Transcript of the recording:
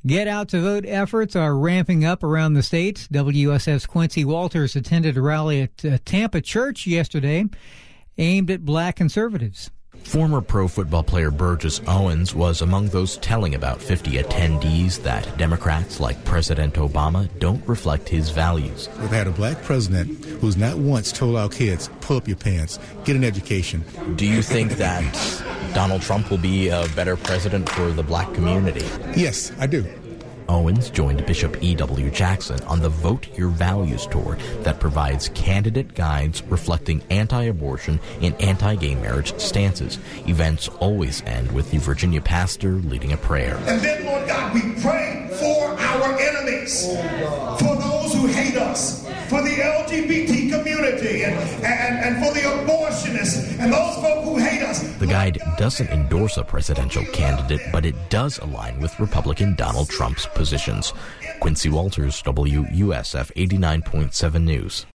Get out to vote efforts are ramping up around the state. WUSF's Quincy Walters attended a rally at Tampa Church yesterday aimed at black conservatives. Former pro football player Burgess Owens was among those telling about 50 attendees that Democrats like President Obama don't reflect his values. We've had a black president who's not once told our kids, pull up your pants, get an education. Do you think that Donald Trump will be a better president for the black community? Yes, I do. Owens joined Bishop E.W. Jackson on the Vote Your Values tour that provides candidate guides reflecting anti-abortion and anti-gay marriage stances. Events always end with the Virginia pastor leading a prayer. And then, Lord God, we pray for our enemies, for those who hate us, for the LGBT community, and for the abortionists, and those folk who hate us. The guide doesn't endorse a presidential candidate, but it does align with Republican Donald Trump's positions. Quincy Walters, WUSF 89.7 News.